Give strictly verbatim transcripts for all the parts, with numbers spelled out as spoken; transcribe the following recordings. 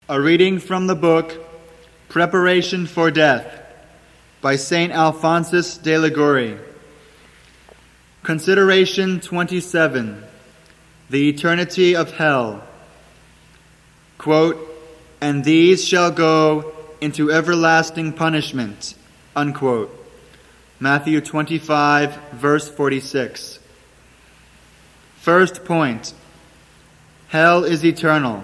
A reading from the book Preparation for Death by Saint Alphonsus de Liguori. Consideration twenty-seven. The Eternity of Hell. Quote, "And these shall go into everlasting punishment." Unquote. Matthew twenty-five, verse forty-six. First point. Hell is eternal.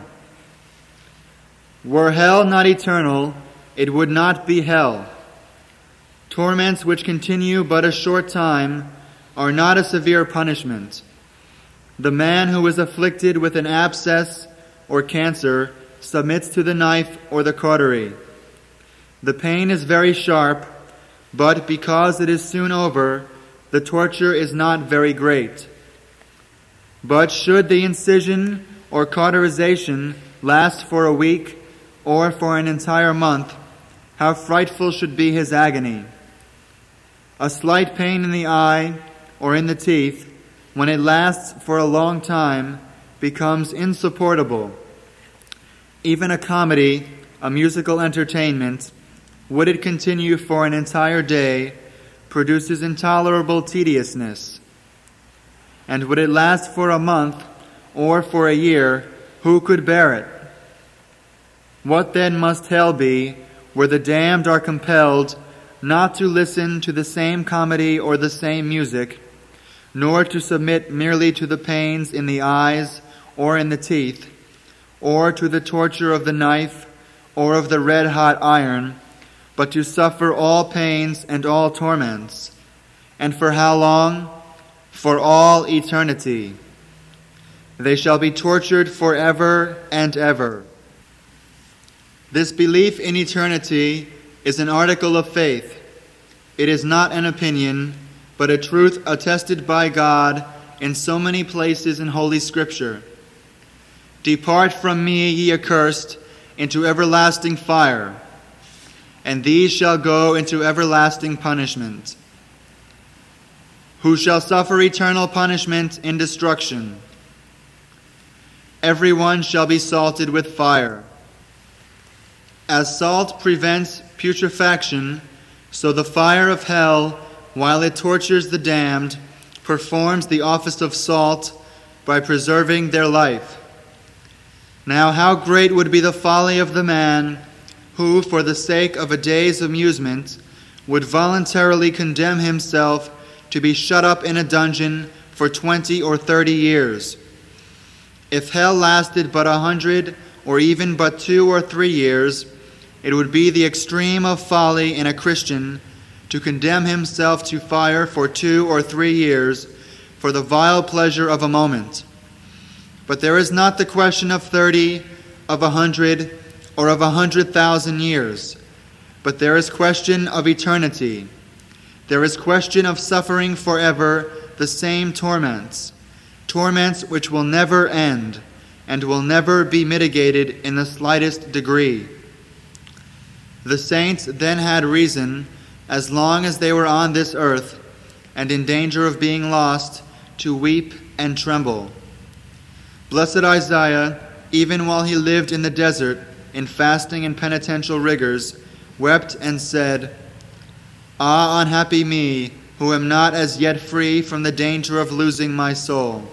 Were hell not eternal, it would not be hell. Torments which continue but a short time are not a severe punishment. The man who is afflicted with an abscess or cancer submits to the knife or the cautery. The pain is very sharp, but because it is soon over, the torture is not very great. But should the incision or cauterization last for a week or for an entire month, how frightful should be his agony. A slight pain in the eye or in the teeth, when it lasts for a long time, becomes insupportable. Even a comedy, a musical entertainment, would it continue for an entire day, produces intolerable tediousness. And would it last for a month or for a year, who could bear it? What then must hell be, where the damned are compelled not to listen to the same comedy or the same music, nor to submit merely to the pains in the eyes or in the teeth, or to the torture of the knife or of the red-hot iron, but to suffer all pains and all torments? And for how long? For all eternity. They shall be tortured forever and ever. This belief in eternity is an article of faith. It is not an opinion, but a truth attested by God in so many places in Holy Scripture. "Depart from me, ye accursed, into everlasting fire, and these shall go into everlasting punishment. Who shall suffer eternal punishment in destruction? Every one shall be salted with fire. As salt prevents putrefaction, so the fire of hell, while it tortures the damned, performs the office of salt by preserving their life. Now how great would be the folly of the man who, for the sake of a day's amusement, would voluntarily condemn himself to be shut up in a dungeon for twenty or thirty years. If hell lasted but a hundred or even but two or three years, it would be the extreme of folly in a Christian to condemn himself to fire for two or three years for the vile pleasure of a moment. But there is not the question of thirty, of a hundred, or of a hundred thousand years, but there is question of eternity. There is question of suffering forever the same torments, torments which will never end and will never be mitigated in the slightest degree. The saints then had reason, as long as they were on this earth and in danger of being lost, to weep and tremble. Blessed Isaiah, even while he lived in the desert in fasting and penitential rigors, wept and said, "Ah, unhappy me, who am not as yet free from the danger of losing my soul."